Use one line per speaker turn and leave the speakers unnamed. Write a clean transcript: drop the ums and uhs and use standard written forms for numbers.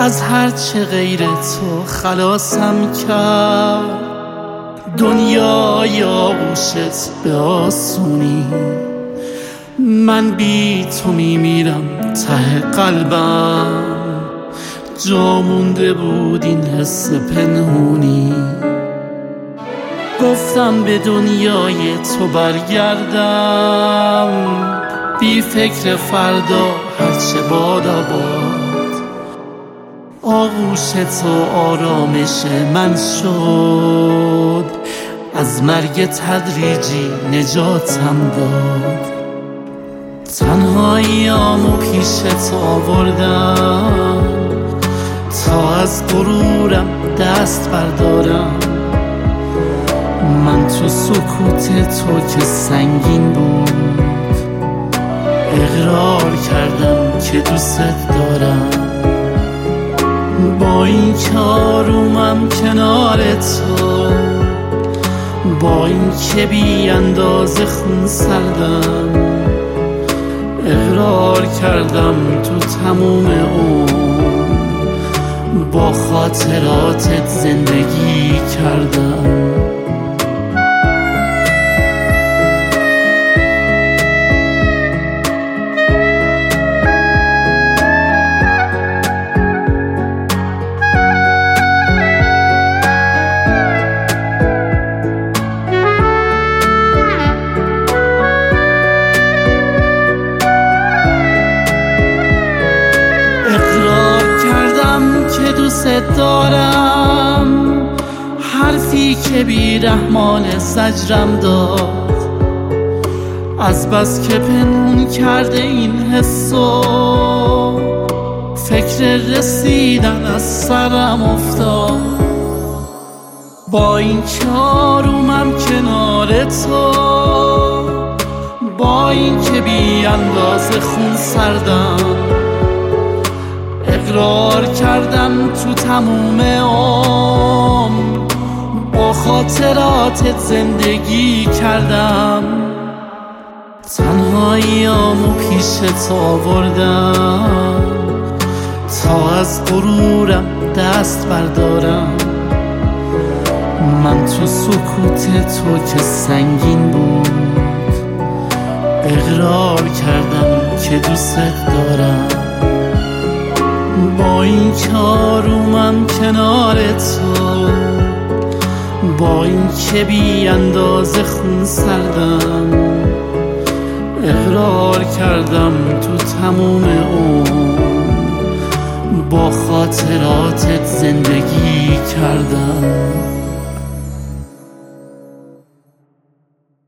از هرچه غیر تو خلاصم کرد. دنیای آغوشت به آسونی، من بی تو میمیرم ته قلبم. جا مونده بود این حس پنهونی، گفتم به دنیای تو برگردم، بی فکر فردا هرچه باد. آغوش تو آرامش من شد، از مرگ تدریجی نجاتم داد. تنهاییامو پیش تو آوردم تا از غرورم دست بردارم. من تو سکوت تو که سنگین بود، اقرار کردم که دوست دارم. با این که آرومم کنار تو، با این که بی اندازه خون سردم، اقرار کردم تو تموم عمر با خاطراتت زندگی کردم. دوست دارم، حرفی که بی رحمان زجرم داد. از بس که پنهون کرده این حسو، فکر رسیدن از سرم افتاد. با این که آرومم کنار تو، با این که بی اندازه خون سردم، اقرار کردم تو تموم عمر با خاطراتت زندگی کردم. تنهاییامو پیش تو آوردم تا از غرورم دست بردارم. من تو سکوت تو که سنگین بود، اقرار کردم که دوست دارم. با این که آرومم کنار تو، با این که بی اندازه خون سردم، اقرار کردم تو تموم عمر با خاطراتت زندگی کردم.